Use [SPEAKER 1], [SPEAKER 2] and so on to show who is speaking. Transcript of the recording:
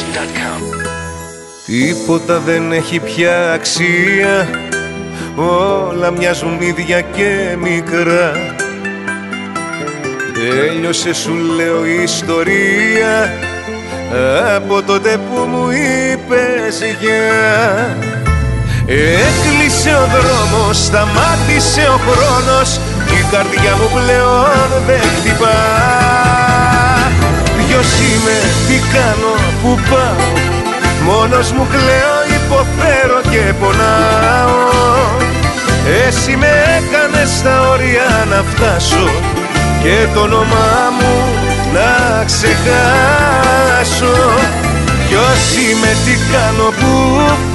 [SPEAKER 1] Τίποτα δεν έχει πια αξία, όλα μοιάζουν ίδια και μικρά. Τέλειωσε σου λέω η ιστορία από τότε που μου είπες γεια. Έκλεισε ο δρόμος, σταμάτησε ο χρόνος, η καρδιά μου πλέον δεν χτυπά. Ποιος είμαι, τι κάνω, που πάω, μόνος μου κλαίω, υποφέρω και πονάω. Εσύ με έκανες στα όρια να φτάσω και το όνομά μου να ξεχάσω. Ποιος είμαι, τι κάνω, που